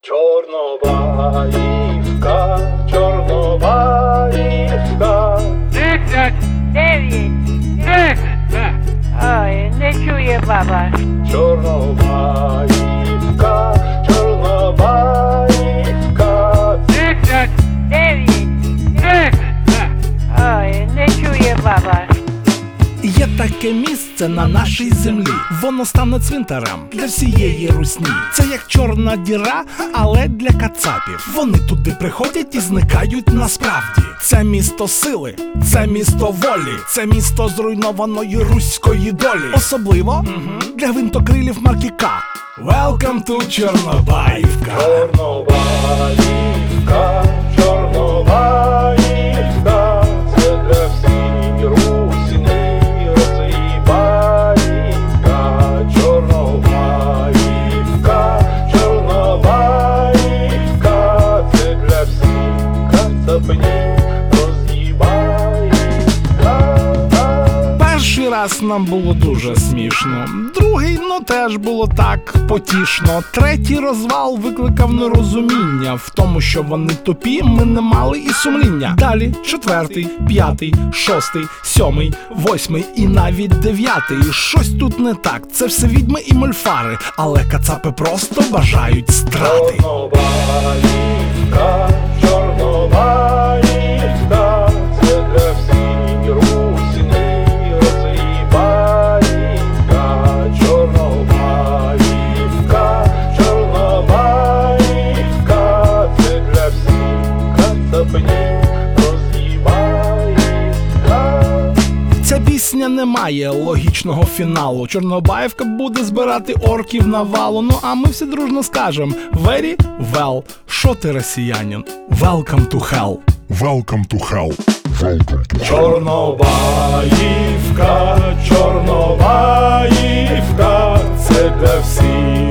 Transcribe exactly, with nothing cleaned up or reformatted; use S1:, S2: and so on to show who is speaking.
S1: Чорнобаївка, Чорнобаївка.
S2: Десять, дев'ять, десять. Ой, не чує баба.
S1: Чорнобаївка, Чорнобаївка.
S2: Десять, дев'ять, десять. Ой, не чує баба.
S3: Є таке місце на нашій землі, воно стане цвинтарем для всієї русні. Це як чорна діра, але для кацапів. Вони туди приходять і зникають насправді. Це місто сили, це місто волі, це місто зруйнованої руської долі. Особливо mm-hmm. для гвинтокрилів марки К. Welcome to Чорнобаївка.
S1: Чорнобаївка, Чорнобаївка. Це для всієї русні. Чорнобаївка, Чорнобаївка, це для всіх кацапнів роз'їбаївка.
S3: Перший раз нам було дуже смішно, другий, ну теж було так потішно. Третій розвал викликав нерозуміння в тому, що вони тупі, ми не мали і сумління. Далі четвертий, п'ятий, шостий, сьомий, восьмий і навіть дев'ятий. Щось тут не так, це все відьми і мольфари, але кацапи просто бажають страти.
S1: Чорнобаївка, Чорнобаївка, це для всіх русні роз'їбаївка. Чорнобаївка, Чорнобаївка, це для всіх кацапнів роз'їбаївка.
S3: Ця пісня не має логічного фіналу. Чорнобаївка буде збирати орків навалу. Ну а ми всі дружно скажем very well. Шо ти, росіянин? Welcome to hell.
S4: Welcome to hell. Welcome to hell.
S1: Чорнобаївка, Чорнобаївка, це для всіх